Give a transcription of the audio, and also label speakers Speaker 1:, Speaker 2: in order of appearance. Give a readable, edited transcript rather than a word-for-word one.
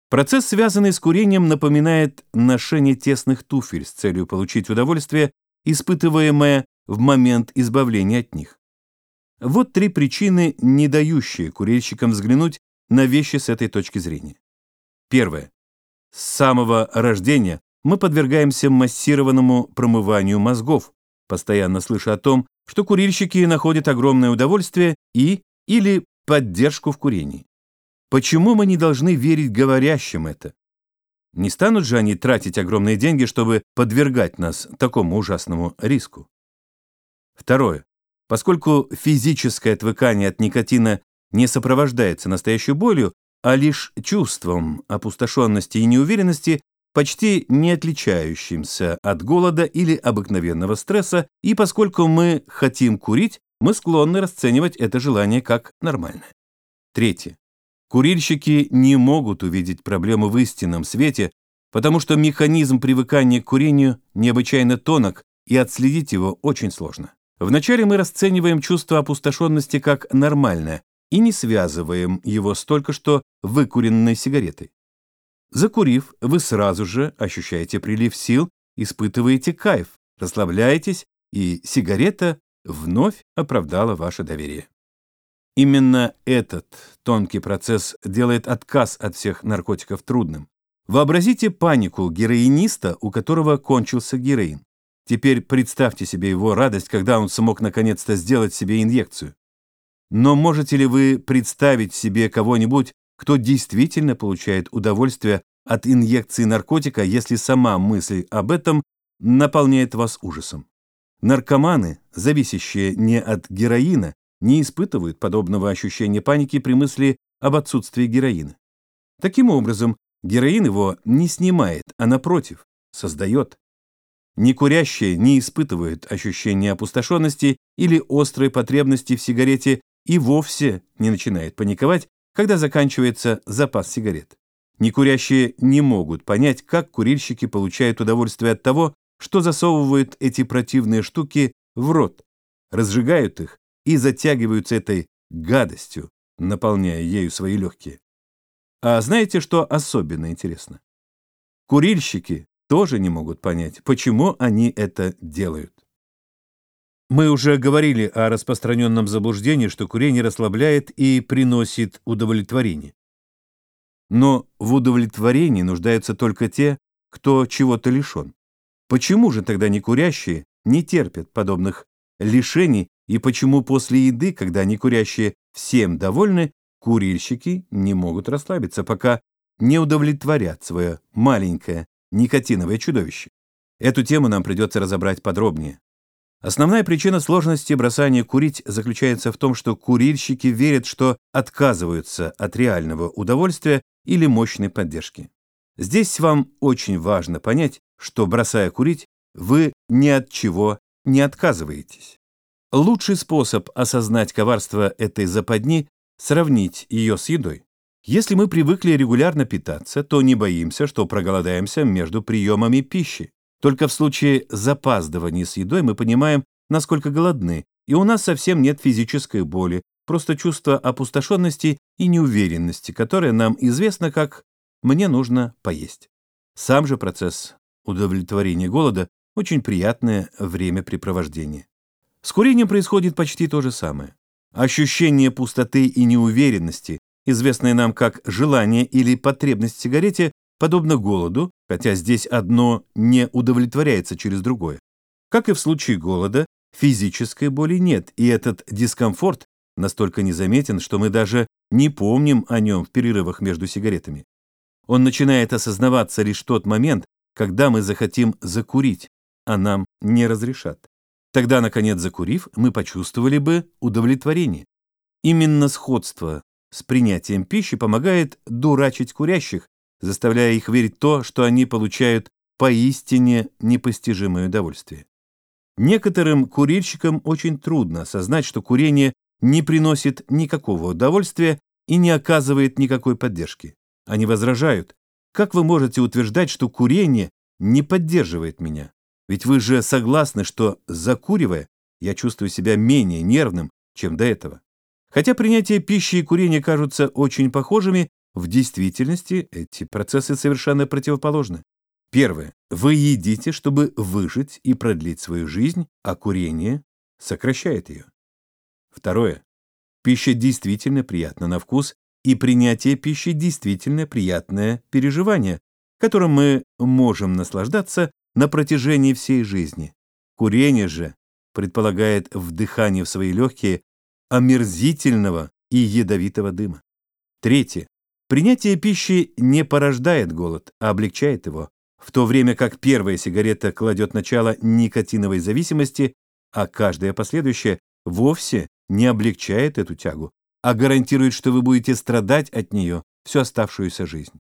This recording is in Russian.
Speaker 1: Процесс, связанный с курением, напоминает ношение тесных туфель с целью получить удовольствие, испытываемое в момент избавления от них. Вот 3 причины, не дающие курильщикам взглянуть на вещи с этой точки зрения. Первое. С самого рождения мы подвергаемся массированному промыванию мозгов, постоянно слыша о том, что курильщики находят огромное удовольствие или поддержку в курении. Почему мы не должны верить говорящим это? Не станут же они тратить огромные деньги, чтобы подвергать нас такому ужасному риску? Второе. Поскольку физическое отвыкание от никотина не сопровождается настоящей болью, а лишь чувством опустошенности и неуверенности, почти не отличающимся от голода или обыкновенного стресса, и поскольку мы хотим курить, мы склонны расценивать это желание как нормальное. Третье. Курильщики не могут увидеть проблему в истинном свете, потому что механизм привыкания к курению необычайно тонок, и отследить его очень сложно. Вначале мы расцениваем чувство опустошенности как нормальное и не связываем его с только что выкуренной сигаретой. Закурив, вы сразу же ощущаете прилив сил, испытываете кайф, расслабляетесь, и сигарета вновь оправдала ваше доверие. Именно этот тонкий процесс делает отказ от всех наркотиков трудным. Вообразите панику героиниста, у которого кончился героин. Теперь представьте себе его радость, когда он смог наконец-то сделать себе инъекцию. Но можете ли вы представить себе кого-нибудь, кто действительно получает удовольствие от инъекции наркотика, если сама мысль об этом наполняет вас ужасом? Наркоманы, зависящие не от героина, не испытывают подобного ощущения паники при мысли об отсутствии героина. Таким образом, героин его не снимает, а напротив, создает. Некурящие не испытывают ощущения опустошенности или острой потребности в сигарете и вовсе не начинают паниковать, когда заканчивается запас сигарет. Некурящие не могут понять, как курильщики получают удовольствие от того, что засовывают эти противные штуки в рот, разжигают их и затягиваются этой гадостью, наполняя ею свои легкие. А знаете, что особенно интересно? Курильщики тоже не могут понять, почему они это делают. Мы уже говорили о распространенном заблуждении, что курение расслабляет и приносит удовлетворение. Но в удовлетворении нуждаются только те, кто чего-то лишен. Почему же тогда некурящие не терпят подобных лишений, и почему после еды, когда некурящие всем довольны, курильщики не могут расслабиться, пока не удовлетворят свое маленькое никотиновое чудовище? Эту тему нам придется разобрать подробнее. Основная причина сложности бросания курить заключается в том, что курильщики верят, что отказываются от реального удовольствия или мощной поддержки. Здесь вам очень важно понять, что, бросая курить, вы ни от чего не отказываетесь. Лучший способ осознать коварство этой западни – сравнить ее с едой. Если мы привыкли регулярно питаться, то не боимся, что проголодаемся между приемами пищи. Только в случае запаздывания с едой мы понимаем, насколько голодны, и у нас совсем нет физической боли, просто чувство опустошенности и неуверенности, которое нам известно как «мне нужно поесть». Сам же процесс удовлетворения голода – очень приятное времяпрепровождение. С курением происходит почти то же самое. Ощущение пустоты и неуверенности, известное нам как желание или потребность в сигарете, подобно голоду, хотя здесь одно не удовлетворяется через другое. Как и в случае голода, физической боли нет, и этот дискомфорт настолько незаметен, что мы даже не помним о нем в перерывах между сигаретами. Он начинает осознаваться лишь в тот момент, когда мы захотим закурить, а нам не разрешат. Тогда, наконец, закурив, мы почувствовали бы удовлетворение. Именно сходство с принятием пищи помогает дурачить курящих, заставляя их верить в то, что они получают поистине непостижимое удовольствие. Некоторым курильщикам очень трудно осознать, что курение не приносит никакого удовольствия и не оказывает никакой поддержки. Они возражают: «Как вы можете утверждать, что курение не поддерживает меня? Ведь вы же согласны, что, закуривая, я чувствую себя менее нервным, чем до этого». Хотя принятие пищи и курение кажутся очень похожими, В действительности эти процессы совершенно противоположны. Первое. Вы едите, чтобы выжить и продлить свою жизнь, а курение сокращает ее. Второе. Пища действительно приятна на вкус, и принятие пищи действительно приятное переживание, которым мы можем наслаждаться на протяжении всей жизни. Курение же предполагает вдыхание в свои легкие омерзительного и ядовитого дыма. Третье. Принятие пищи не порождает голод, а облегчает его, в то время как первая сигарета кладет начало никотиновой зависимости, а каждая последующая вовсе не облегчает эту тягу, а гарантирует, что вы будете страдать от нее всю оставшуюся жизнь.